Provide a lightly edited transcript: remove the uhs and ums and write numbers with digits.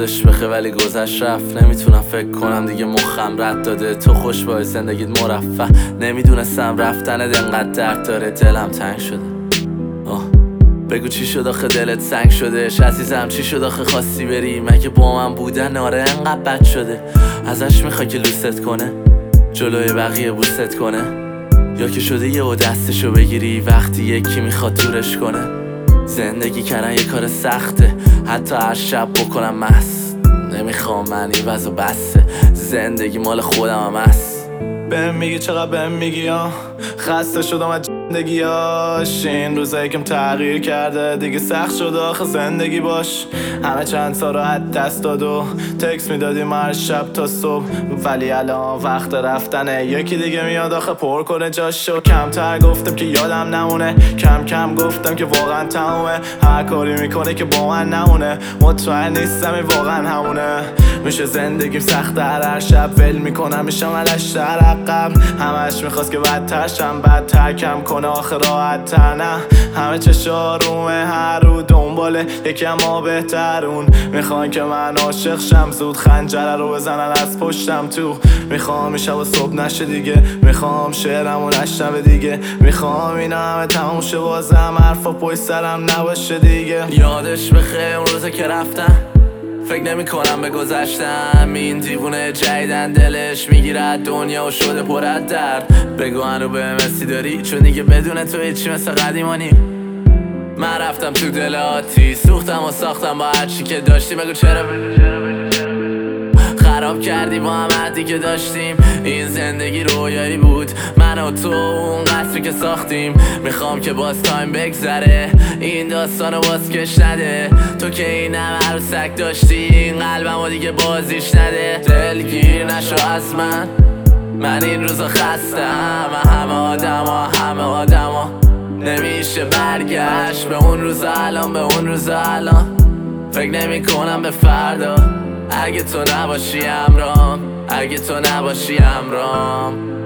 یادش بخه ولی گذشت رفت. نمیتونم فکر کنم دیگه، مخم رد داده. تو خوش باید زندگیت مرفه. نمیدونستم رفتنت انقدر درد داره. دلم تنگ شده. بگو چی شد آخه دلت سنگ شدش عزیزم؟ چی شد آخه خواستی بری؟ مگه با من بودن آره انقدر بد شده؟ ازش میخوای که لوست کنه، جلوی بقیه بوست کنه، یا که شده یه و دستشو بگیری وقتی یکی میخواد دورش کنه؟ زندگی کردن یه کار سخته، حتی هر شب بکنم مست. نمیخوام من این وضع بسته، زندگی مال خودم هم هست. بهم میگی چقدر بهم میگی خسته شدم از زندگیاش. این روزایی کم تغییر کرده دیگه سخت شده آخه زندگی باش. همه چند سال راحت دست داد و تکس میدادیم هر شب تا صبح، ولی الان وقت رفتنه. یکی دیگه میاد آخه پر کنه جاشو. کمتر گفتم که یادم نمونه، کم کم گفتم که واقعا تمومه. هر کاری میکنه که با من نمونه، مطمئن نیستم این واقعا همونه. میشه زندگیم سخت هر شب ول میکنم میشم علش در عقب. همش میخواست که بدتر شم، بدتر کم کنه آخه راحت تر نه. همه چشارومه هر رو دنباله یکی اما بهترون. میخوان که من عاشق شم، زود خنجره رو بزنن از پشتم تو. میخوام شب و صبح نشه دیگه، میخوام شعرمو نشنوه دیگه، میخوام اینا همه تموم شه بازم حرفا پشت سرم نباشه دیگه. یادش بخیر اون روزا که رفتم، فکر نمی کنم به گذشتم. این دیوونه جدیدن دلش میگیره دنیا و شده پر از درد. بگو هنو به مسی داری، چون دیگه بدون تو هیچی مثل قدیمانی. من رفتم تو دل آتی، سوختم و ساختم با هرچی که داشتیم. بگو چرا خراب کردی با هم عهدی که داشتیم. این زندگی رویایی بود، من و تو اون قصری که ساختیم. میخوام که باز تایم بگذره، این داستانو باز کش نده. تو که این همه عروسک داشتی، این قلبمو دیگه بازیش نده. دلگیر نشو از من این روزا خستم. همه آدما نمیشه برگشت به اون روزا الان، به اون روزا الان. فکر نمی کنم به فردا اگه تو نباشی همرام، اگه تو نباشی همرام.